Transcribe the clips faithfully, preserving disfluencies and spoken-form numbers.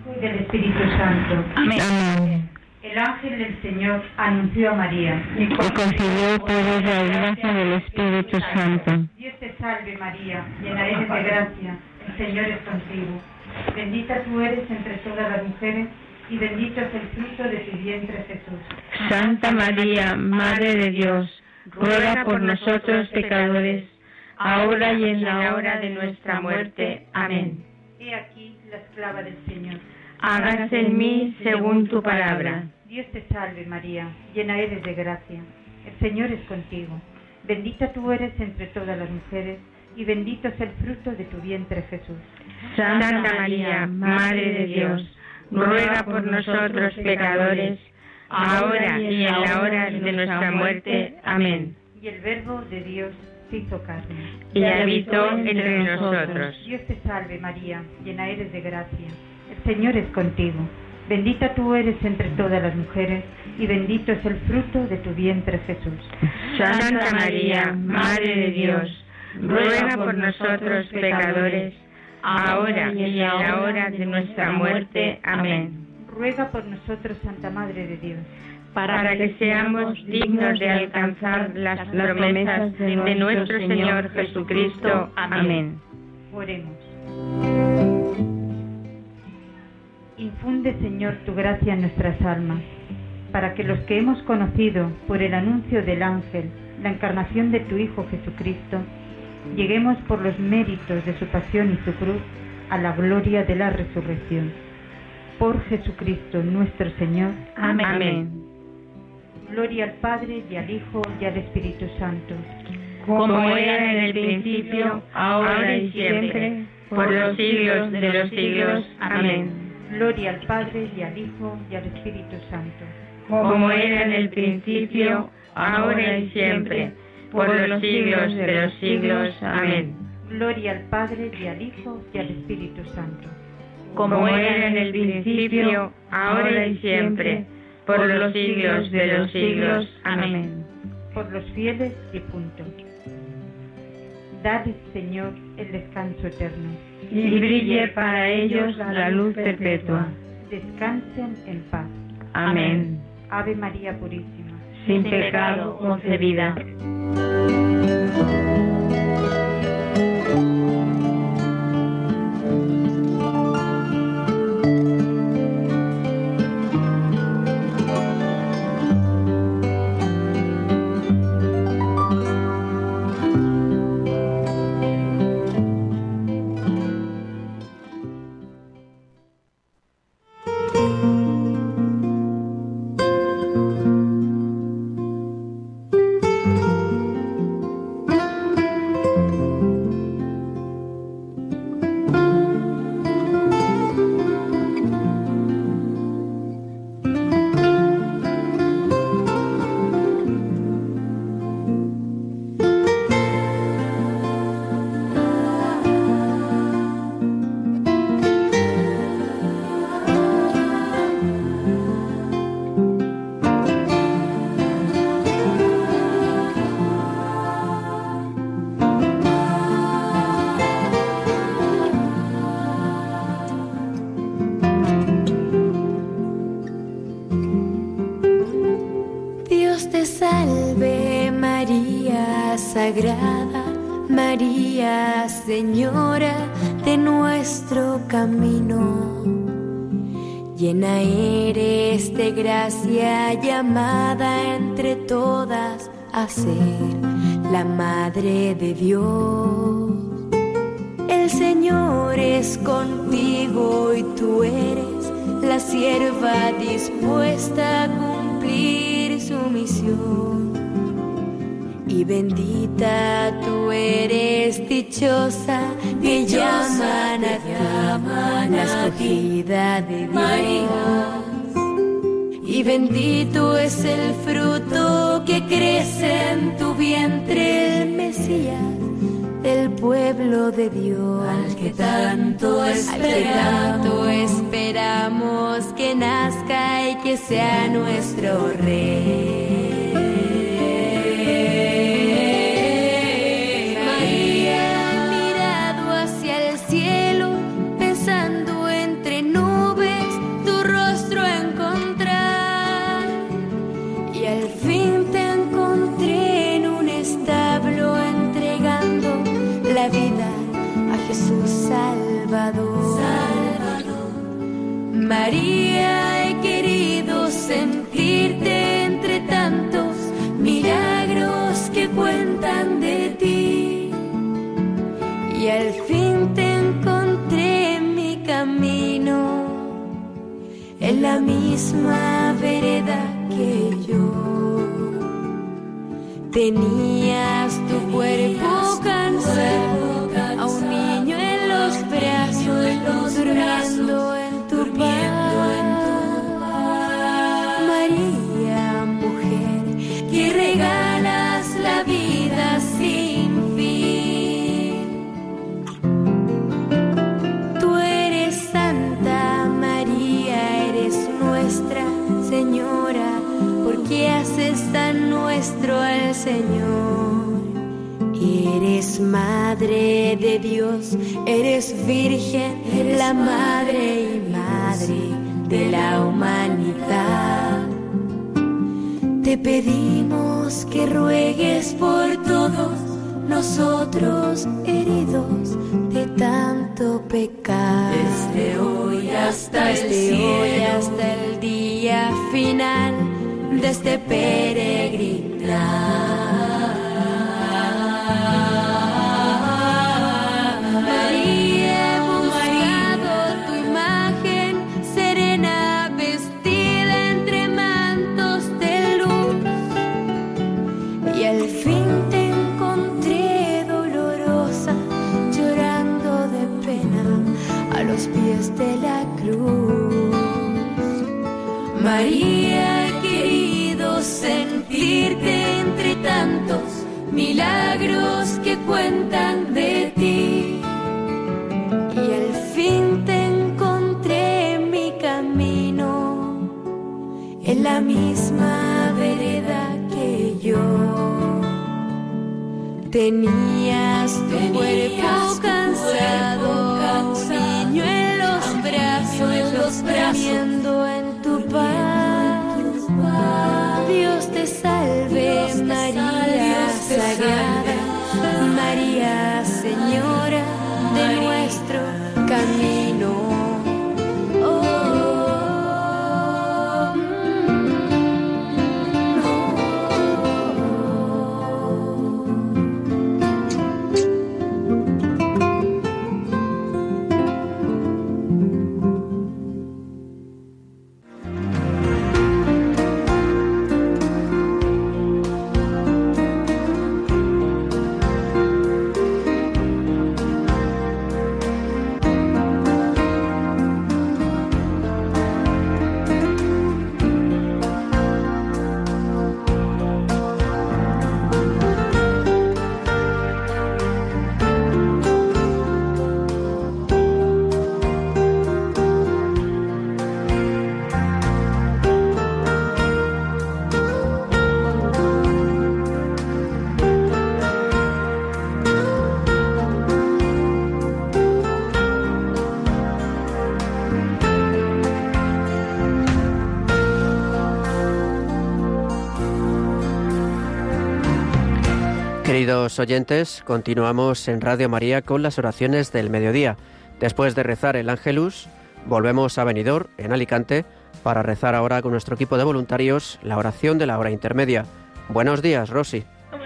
y del Espíritu Santo. Amén. Amén. El ángel del Señor anunció a María. Y concedió toda la gracia del Espíritu Santo. Dios te salve María, llena eres de gracia, el Señor es contigo. Bendita tú eres entre todas las mujeres, y bendito es el fruto de tu vientre Jesús. Santa María, Madre de Dios, ruega por nosotros pecadores, ahora y en la hora de nuestra muerte. Amén. He aquí la esclava del Señor. Hágase en mí según tu palabra. Dios te salve María, llena eres de gracia, el Señor es contigo. Bendita tú eres entre todas las mujeres, y bendito es el fruto de tu vientre Jesús. Santa María, Madre de Dios, ruega por nosotros pecadores, ahora y en la hora de nuestra muerte. Amén. Y el Verbo de Dios se hizo carne y habitó entre nosotros. Dios te salve María, llena eres de gracia, el Señor es contigo. Bendita tú eres entre todas las mujeres, y bendito es el fruto de tu vientre Jesús. Santa María, Madre de Dios, ruega por nosotros pecadores, ahora y en la hora de nuestra muerte. Amén. Ruega por nosotros, Santa Madre de Dios, para que seamos dignos de alcanzar las promesas de nuestro Señor Jesucristo. Amén. Oremos. Infunde, Señor, tu gracia en nuestras almas, para que los que hemos conocido por el anuncio del ángel la encarnación de tu Hijo Jesucristo, lleguemos por los méritos de su pasión y su cruz a la gloria de la resurrección. Por Jesucristo nuestro Señor. Amén. Amén. Gloria al Padre, y al Hijo, y al Espíritu Santo. Como era en el principio, ahora y siempre, por los siglos de los siglos. Amén. Gloria al Padre, y al Hijo, y al Espíritu Santo. Como era en el principio, ahora y siempre, por los siglos de los siglos. Amén. Gloria al Padre, y al Hijo, y al Espíritu Santo. Como era en el principio, ahora y siempre, por los siglos de los siglos. Amén. Por los fieles difuntos. Dad, Señor, el descanso eterno. Y brille para ellos la luz perpetua. Descansen en paz. Amén. Ave María Purísima, sin pecado concebida. Sagrada María, Señora de nuestro camino, llena eres de gracia, llamada entre todas a ser la Madre de Dios. El Señor es contigo y tú eres la sierva dispuesta a cumplir su misión. Y bendita tú eres, dichosa, que llaman a ti, la escogida de Dios. Y bendito es el fruto que crece en tu vientre, el Mesías, del pueblo de Dios. Al que tanto esperamos, al que tanto esperamos que nazca y que sea nuestro Rey. María, mirado hacia el cielo, pensando entre nubes, vida a Jesús Salvador. Salvador. María, he querido sentirte entre tantos milagros que cuentan de ti, y al fin te encontré en mi camino, en la misma vereda que yo. Tenías tu cuerpo cansado, a un niño en los brazos, durmiendo en tu paz. María, mujer, que regalas la vida sin fin. Tú eres santa, María, eres nuestra Señora, porque haces tan nuestro al Señor. Eres madre de Dios, eres virgen, eres la madre y madre de la humanidad. Te pedimos que ruegues por todos nosotros heridos de tanto pecar. Desde hoy hasta el cielo, hoy hasta el día final de este peregrinar. María, he buscado tu imagen serena, vestida entre mantos de luz, y al fin te encontré dolorosa, llorando de pena a los pies de la cruz. María, he querido sentirte entre tantos milagros que cuentan de ti, y al fin te encontré en mi camino, en la misma vereda que yo. Tenías tu Tenías cuerpo cansado, cansado, niño en los brazos, en los durmiendo en tu paz. Dios te salve, Dios te María salve, Sagrada, María, Señora de nuestro camino. Queridos oyentes, continuamos en Radio María con las oraciones del mediodía. Después de rezar el Ángelus, volvemos a Benidorm, en Alicante, para rezar ahora con nuestro equipo de voluntarios la oración de la hora intermedia. Buenos días, Rosy. Pues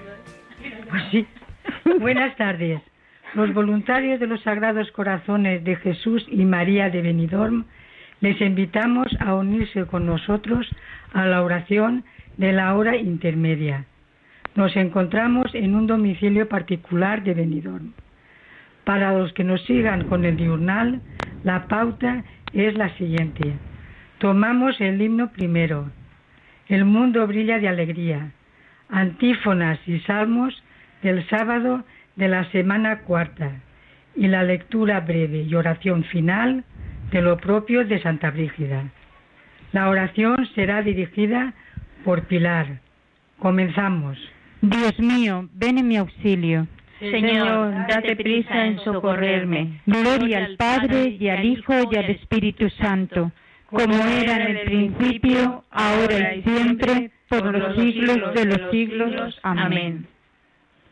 sí. Buenas tardes. Los voluntarios de los Sagrados Corazones de Jesús y María de Benidorm les invitamos a unirse con nosotros a la oración de la hora intermedia. Nos encontramos en un domicilio particular de Benidorm. Para los que nos sigan con el diurnal, la pauta es la siguiente. Tomamos el himno primero. El mundo brilla de alegría. Antífonas y salmos del sábado de la semana cuarta. Y la lectura breve y oración final de lo propio de Santa Brígida. La oración será dirigida por Pilar. Comenzamos. Dios mío, ven en mi auxilio. Señor, date prisa en socorrerme. Gloria al Padre, y al Hijo, y al Espíritu Santo, como era en el principio, ahora y siempre, por los siglos de los siglos. Amén.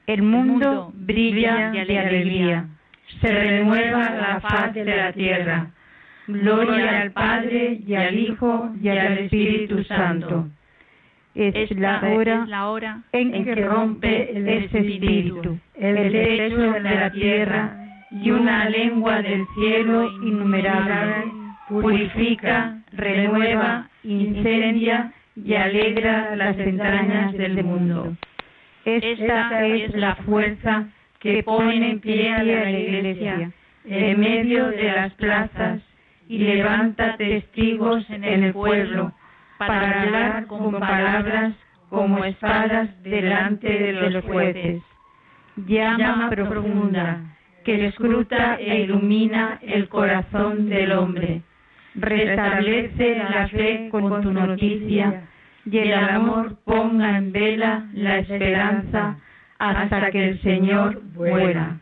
El mundo brilla de alegría, se renueva la faz de la tierra. Gloria al Padre, y al Hijo, y al Espíritu Santo. Es la hora, es la hora en que rompe ese espíritu, el techo de la tierra, y una lengua del cielo innumerable purifica, renueva, incendia y alegra las entrañas del mundo. Esta es la fuerza que pone en pie a la Iglesia en medio de las plazas y levanta testigos en el pueblo para hablar con palabras como espadas delante de los jueces. Llama profunda que escruta e ilumina el corazón del hombre. Restablece la fe con tu noticia y el amor ponga en vela la esperanza hasta que el Señor vuela.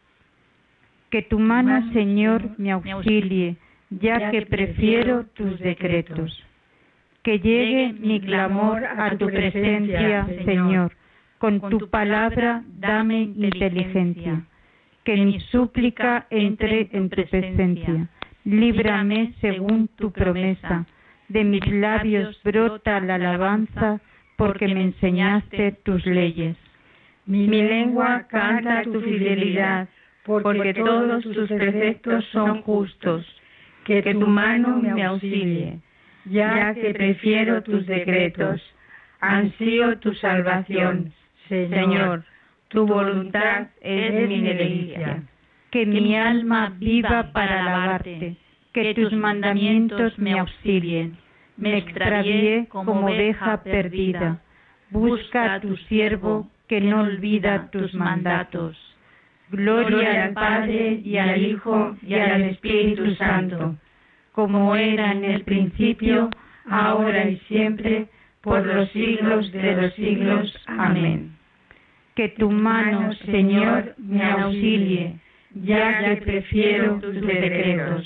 Que tu mano, Señor, me auxilie, ya que prefiero tus decretos. Que llegue mi clamor a tu presencia, Señor. Con tu palabra dame inteligencia. Que mi súplica entre en tu presencia. Líbrame según tu promesa. De mis labios brota la alabanza, porque me enseñaste tus leyes. Mi lengua canta tu fidelidad, porque todos tus preceptos son justos. Que tu mano me auxilie, ya que prefiero tus decretos. Ansío tu salvación, Señor. Tu voluntad es mi delicia. Que mi alma viva para alabarte, que tus mandamientos me auxilien. Me extravié como oveja perdida. Busca a tu siervo que no olvida tus mandatos. Gloria al Padre, y al Hijo, y al Espíritu Santo, como era en el principio, ahora y siempre, por los siglos de los siglos. Amén. Que tu mano, Señor, me auxilie, ya que prefiero tus decretos.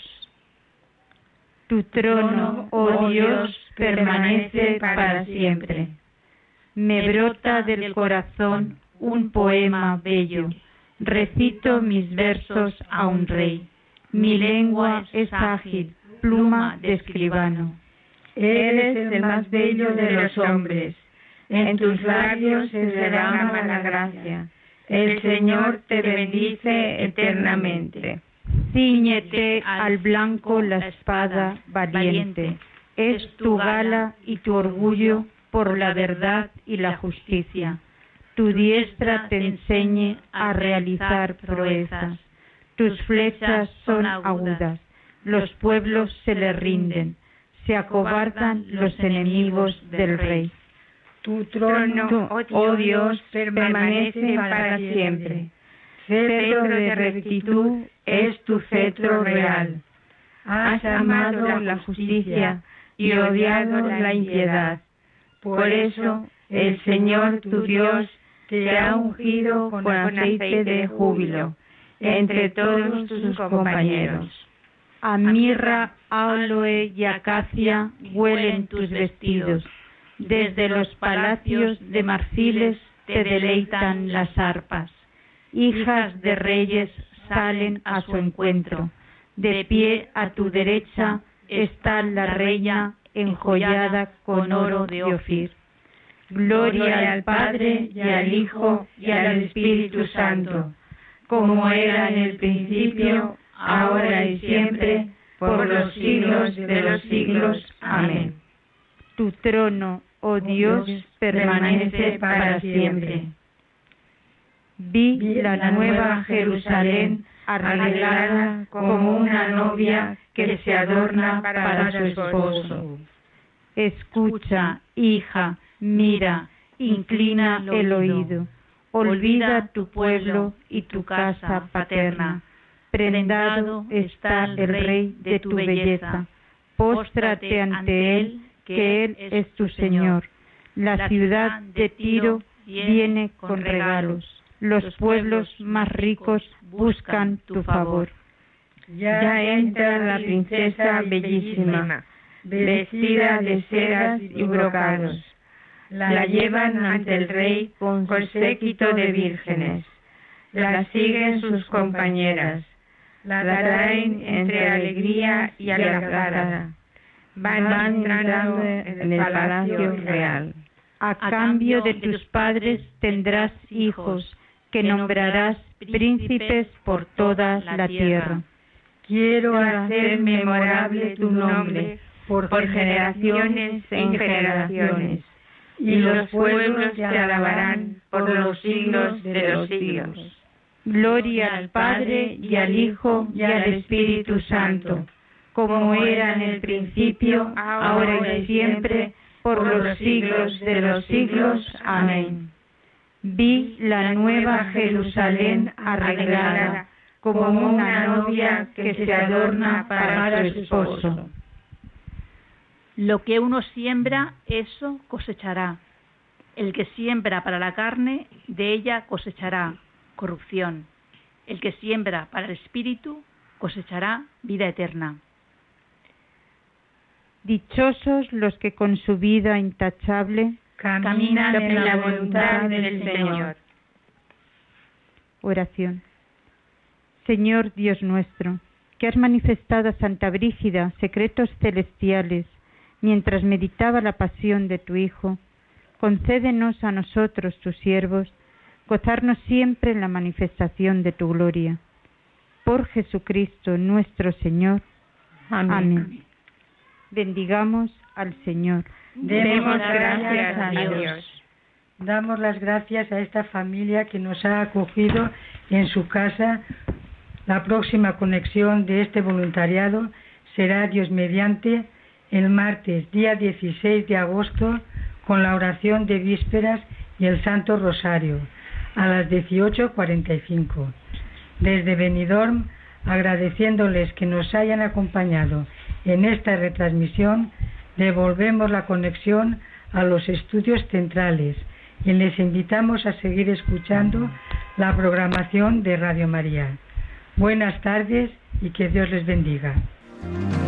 Tu trono, oh Dios, permanece para siempre. Me brota del corazón un poema bello. Recito mis versos a un rey. Mi lengua es ágil, pluma de escribano. Eres el más bello de los hombres. En tus labios se derrama la gracia. El Señor te bendice eternamente. Cíñete al blanco la espada valiente. Es tu gala y tu orgullo por la verdad y la justicia. Tu diestra te enseñe a realizar proezas. Tus flechas son agudas. Los pueblos se le rinden. Se acobardan los enemigos del rey. Tu trono, oh Dios, permanece para siempre. Cetro de rectitud es tu cetro real. Has amado la justicia y odiado la impiedad. Por eso el Señor tu Dios te ha ungido con aceite de júbilo entre todos tus compañeros. A mirra, aloe y acacia huelen tus vestidos. Desde los palacios de marfiles te deleitan las arpas. Hijas de reyes salen a su encuentro. De pie a tu derecha está la reina enjollada con oro de Ofir. Gloria al Padre, y al Hijo, y al Espíritu Santo, como era en el principio, ahora y siempre, por los siglos de los siglos. Amén. Tu trono, oh Dios, permanece para siempre. Vi la nueva Jerusalén arreglada como una novia que se adorna para su esposo. Escucha, hija, mira, inclina el oído. Olvida tu pueblo y tu casa paterna. Prendado está el Rey de tu belleza. Póstrate ante él, que él es tu Señor. La ciudad de Tiro viene con regalos. Los pueblos más ricos buscan tu favor. Ya entra la princesa bellísima, vestida de sedas y brocados. la llevan ante el rey con séquito de vírgenes. La siguen sus compañeras, la traen entre alegría y alegada. Van entrando en el palacio real. A cambio de tus padres tendrás hijos, que nombrarás príncipes por toda la tierra. Quiero hacer memorable tu nombre por generaciones en generaciones, y los pueblos te alabarán por los siglos de los siglos. Gloria al Padre, y al Hijo, y al Espíritu Santo, como era en el principio, ahora y siempre, por los siglos de los siglos. Amén. Vi la nueva Jerusalén arreglada, como una novia que se adorna para su esposo. Lo que uno siembra, eso cosechará. El que siembra para la carne, de ella cosechará corrupción. El que siembra para el espíritu, cosechará vida eterna. Dichosos los que con su vida intachable caminan en la voluntad del Señor. Oración. Señor Dios nuestro, que has manifestado a Santa Brígida secretos celestiales mientras meditaba la pasión de tu Hijo, concédenos a nosotros, tus siervos, gozarnos siempre en la manifestación de tu gloria. Por Jesucristo nuestro Señor. Amén. Amén. Bendigamos al Señor. Demos gracias a Dios. Damos las gracias a esta familia que nos ha acogido en su casa. La próxima conexión de este voluntariado será, Dios mediante, el martes, día dieciséis de agosto, con la oración de vísperas y el Santo Rosario, a las dieciocho cuarenta y cinco. Desde Benidorm, agradeciéndoles que nos hayan acompañado en esta retransmisión, devolvemos la conexión a los estudios centrales y les invitamos a seguir escuchando la programación de Radio María. Buenas tardes y que Dios les bendiga.